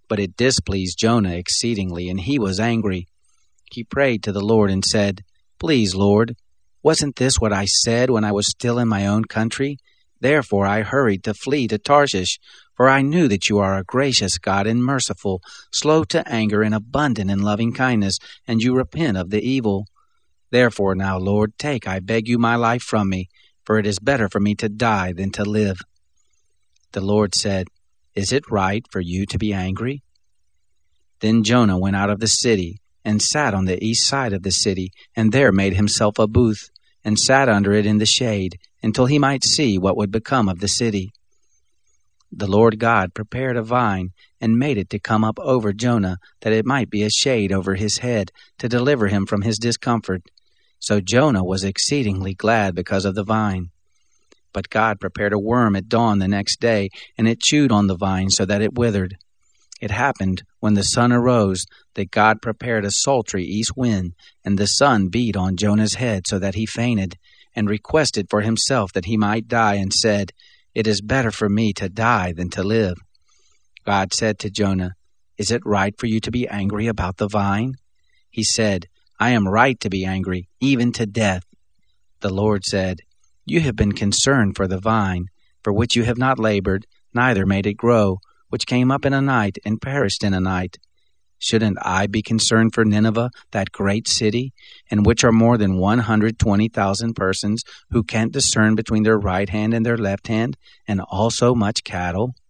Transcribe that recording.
But it displeased Jonah exceedingly, and he was angry. He prayed to the Lord and said, "Please, Lord, wasn't this what I said when I was still in my own country? Therefore I hurried to flee to Tarshish, for I knew that you are a gracious God and merciful, slow to anger and abundant in loving kindness, and you repent of the evil. Therefore now, Lord, take, I beg you, my life from me, for it is better for me to die than to live." The Lord said, "Is it right for you to be angry?" Then Jonah went out of the city, and sat on the east side of the city, and there made himself a booth, and sat under it in the shade, until he might see what would become of the city. The Lord God prepared a vine, and made it to come up over Jonah, that it might be a shade over his head, to deliver him from his discomfort. So Jonah was exceedingly glad because of the vine. But God prepared a worm at dawn the next day, and it chewed on the vine so that it withered. It happened, when the sun arose, that God prepared a sultry east wind, and the sun beat on Jonah's head so that he fainted, and requested for himself that he might die, and said, "It is better for me to die than to live." God said to Jonah, "Is it right for you to be angry about the vine?" He said, "I am right to be angry, even to death." The Lord said, "You have been concerned for the vine, for which you have not labored, neither made it grow, which came up in a night and perished in a night. Shouldn't I be concerned for Nineveh, that great city, in which are more than 120,000 persons who can't discern between their right hand and their left hand, and also much cattle?"